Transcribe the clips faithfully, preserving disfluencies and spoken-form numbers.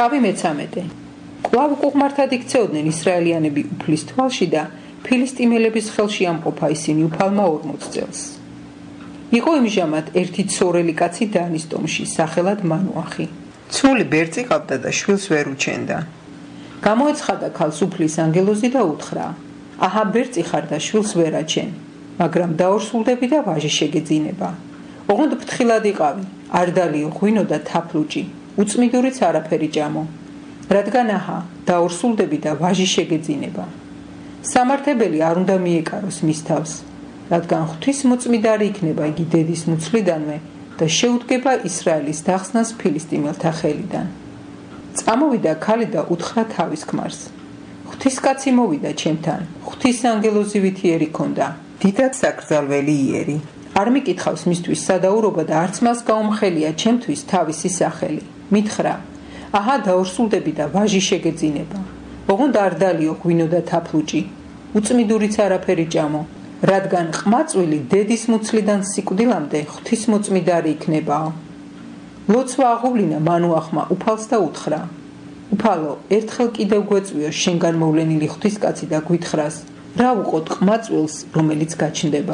თავი მეცამეტე. კვლავ უკუღმართად იქცეოდნენ ისრაელიანები უფლის თვალში და ფილისტიმელების ხელში ამყოფა ისინი უფალმა ორმოც წელს. იყო იმჟამად ერთი ცორელი კაცი დანის ტომში, სახელად მანუახი. ცული ბერწი ყავდა და შვილს ვერ უჩენდა. გამოეცხადა ქალს უფლის ანგელოზი და უთხრა: აჰა, ბერწი ხარ და შვილს ვერ აჩენ, მაგრამ დაორსულდები და ვაჟი შეგეძინება. ოღონდ ფრთხილად იყავი, არ დალიო ღვინო და თაფლუჭი, უწმიდურიც არაფერი ჭამო, რადგან აჰა, დაორსულდები და ვაჟი შეგეძინება. სამართებელი არ უნდა მიეკაროს მის თავს, რადგან ღვთისმოწმიდარი იქნება იგი დედის მუცლიდანვე და შეუდგება ისრაელის დახსნას ფილისტიმელთა ხელიდან. წამოვიდა ქალი და უთხრა თავის ქმარს: ღვთისკაცი მოვიდა ჩემთან, ღვთის ანგელოზი ვითიერი ქონდა, დიდად საკრძალველი იერი. არ მიკითხავს მისთვის სადაურობა და არც მას გაუმხელია ჩემთვის თავისი სახელი. მითხრა: აჰა, დაორსულდები და ვაჟი შეგეძინება. ოღონდ არ დალიო ღვინო და თაფლუჭი, უწმიდურიც არაფერი ჭამო, რადგან ყმაწვილი დედის მუცლიდან სიკვდილამდე ღვთისმოწმიდარი იქნებაო. ლოცვა აღუვლინა მანუახმა უფალს და უთხრა: უფალო, ერთხელ კიდევ გვეწვიო შენგან მოვლენილი ღვთისკაცი და გვითხრას, რა უყოთ ყმაწვილს, რომელიც გაჩნდება.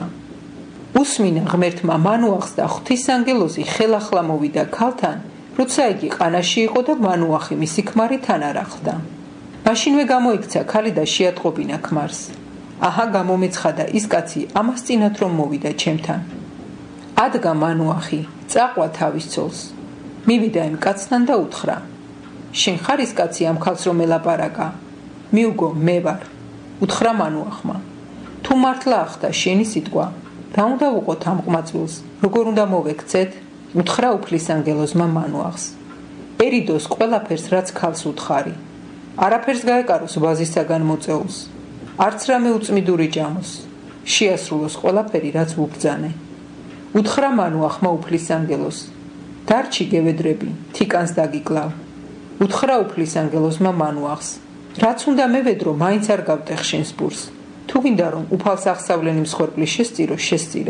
უსმინა ღმერთმა მანუახს და ღვთისანგელოზი ხელახლა მოვიდა ქალთან, როცა იგი ყანაში იყო და მანუახი მისი ქმარი თან არ ახლდა. მაშინვე გამოიქცა ქალი და შეატყობინა ქმარს. აჰა, გამომეცხადა ის კაცი ამას წინათ რომ მოვიდა ჩემთან. ადგა მანუახი, წაყვა თავის ცოლს. მივიდა იმ კაცთან და უთხრა: შენ ხარ ის კაცი ამ ქალს რომ ელაპარაკა? მიუგო, მე ვარ. უთხრა მანუახმა: თუ მართლა ახდა შენი სიტყვა, რა უნდა ვუყოთ ამ ყმაწვილს, როგორ უნდა მოვექცეთ? უთხრა უფლის ანგელოზმა მანუახს: ერიდოს ყველაფერს რაც ქალს უთხარი, არაფერს გაეკაროს ვაზისაგან მოწეულს, არც რამე უწმიდური ჭამოს, შეასრულოს ყველაფერი რაც ვუბრძანე. უთხრა მანუახმა უფლის ანგელოზს: დარჩი გევედრები, თიკანს დაგიკლავ. უთხრა უფლის ანგელოზმა მანუახს: რაც უნდა მევედრო, მაინც არ გავტეხ შენს პურს. თუ გინდა რომ უფალს აღსავლენი მსხვერპლი შესწირო, შესწირე.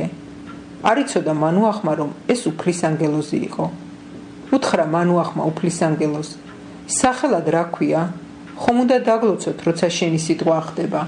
არ იცოდა მანუახმა რომ ეს უფლის ანგელოზი იყო. უთხრა მანუახმა უფლის ანგელოზს: სახელად რა ქვია? ხომ უნდა დაგლოცოთ, როცა შენი სიტყვა ხდება.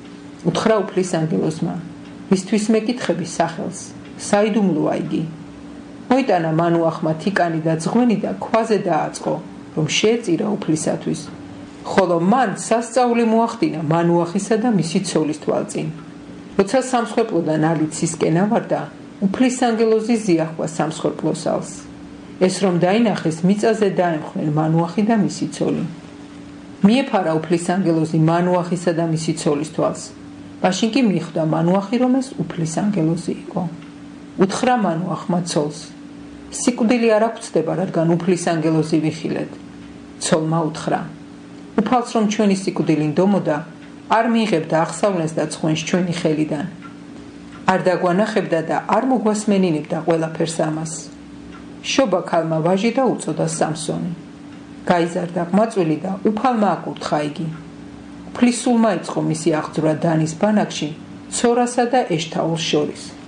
უთხრა უფლის ანგელოზმა: მისთვის მეკითხები სახელს, საიდუმლოა იგი. მოიტანა მანუახმა თიკანი და ძღვენი და ქვაზე დააწყო, რომ შეეწირა უფლისათვის. ხოლო მან სასწაული მოახდინა მანუახისა და მისი ცოლის თვალწინ. როცა სამსხვერპლოდან ალით სისკენ ავარდა, უფლის ანგელოზი ზიახვა სამსხვერპლოსალს. ეს რომ დაინახეს, მიწაზე დაემხნენ მანუახი და მისი ცოლი. მიეფარა უფლის ანგელოზი მანუახისა და მისი ცოლის თვალს. მაშინ კი მიხვდა მანუახი, რომ ეს უფლის ანგელოზი იყო. უთხრა მანუახმა ცოლს: სიკვდილი არ აღწდება, რადგან უფლის ანგელოზი ვიხილეთ. ცოლმა უთხრა: უფალს რომ ჩვენი სიკვდილი ნდომოდა, არ მიიღებდა აღსავლენს და ცხენს ჩვენი ხელიდან. არ დაგვანახებდა და არ მოგვასმენინებდა ყველაფერს ამას. შობა ქალმა ვაჟი და უწოდა სამსონი. გაიზარდა ყმაწვილი და უფალმა აკურთხა იგი. უფლისულმა იწყო მისი აღძვრა დანის ბანაკში, ცორასა და ეშთაულს შორის.